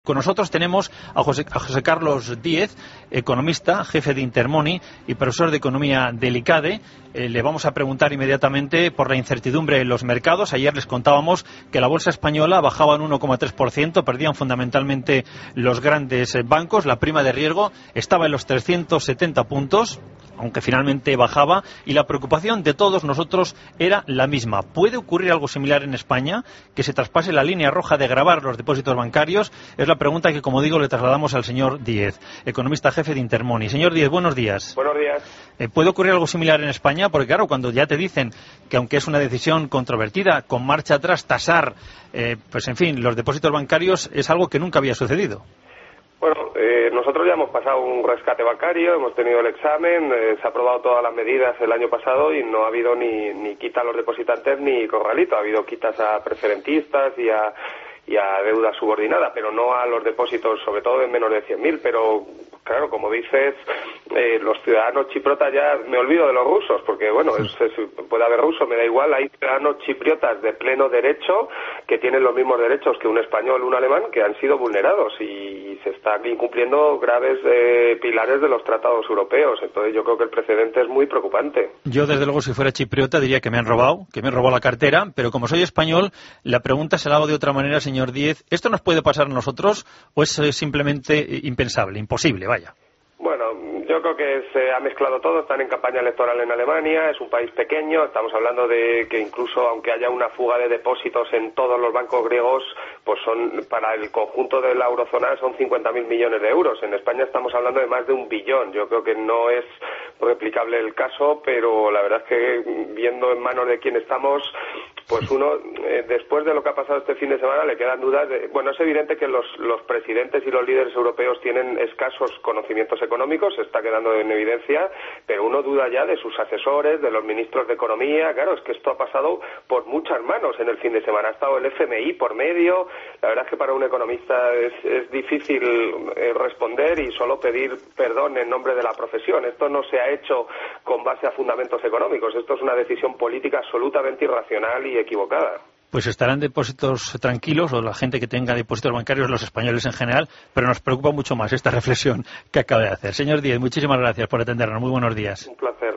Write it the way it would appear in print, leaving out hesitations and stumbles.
Con nosotros tenemos a José Carlos Díez, economista, jefe de Intermoney y profesor de Economía del ICADE. Le vamos a preguntar inmediatamente por la incertidumbre en los mercados. Ayer les contábamos que la bolsa española bajaba un 1,3%, perdían fundamentalmente los grandes bancos. La prima de riesgo estaba en los 370 puntos, aunque finalmente bajaba, y la preocupación de todos nosotros era la misma. ¿Puede ocurrir algo similar en España? ¿Que se traspase la línea roja de gravar los depósitos bancarios? Es la pregunta que, como digo, le trasladamos al señor Díez, economista jefe de Intermoney. Señor Díez, buenos días. Buenos días. ¿Puede ocurrir algo similar en España? Porque claro, cuando ya te dicen que aunque es una decisión controvertida, con marcha atrás tasar, pues en fin, los depósitos bancarios es algo que nunca había sucedido. Bueno, nosotros ya hemos pasado un rescate bancario, hemos tenido el examen, se ha aprobado todas las medidas el año pasado y no ha habido ni quita a los depositantes ni corralito. Ha habido quitas a preferentistas y a deuda subordinada, pero no a los depósitos, sobre todo de menos de 100.000. Pero claro, como dices, los ciudadanos chipriotas, ya me olvido de los rusos, porque bueno, puede haber rusos, me da igual. Hay ciudadanos chipriotas de pleno derecho que tienen los mismos derechos que un español, un alemán, que han sido vulnerados y se están incumpliendo graves pilares de los tratados europeos. Entonces yo creo que el precedente es muy preocupante. Yo, desde luego, si fuera chipriota, diría que me han robado la cartera, pero como soy español, la pregunta se la hago de otra manera, señor Díez. ¿Esto nos puede pasar a nosotros o es simplemente impensable, imposible, vaya? Bueno, yo creo que se ha mezclado todo. Están en campaña electoral en Alemania, es un país pequeño. Estamos hablando de que incluso aunque haya una fuga de depósitos en todos los bancos griegos, pues son, para el conjunto de la eurozona, son 50.000 millones de euros. En España estamos hablando de más de 1 billón. Yo creo que no es replicable el caso, pero la verdad es que viendo en manos de quién estamos, pues uno, después de lo que ha pasado este fin de semana, le quedan dudas. Bueno, es evidente que los presidentes y los líderes europeos tienen escasos conocimientos económicos, se está quedando en evidencia, pero uno duda ya de sus asesores, de los ministros de Economía. Claro, es que esto ha pasado por muchas manos en el fin de semana. Ha estado el FMI por medio. La verdad es que para un economista es difícil responder y solo pedir perdón en nombre de la profesión. Esto no se ha hecho con base a fundamentos económicos. Esto es una decisión política absolutamente irracional y equivocada. Pues estarán depósitos tranquilos, o la gente que tenga depósitos bancarios, los españoles en general, pero nos preocupa mucho más esta reflexión que acaba de hacer. Señor Díez, muchísimas gracias por atendernos. Muy buenos días. Un placer.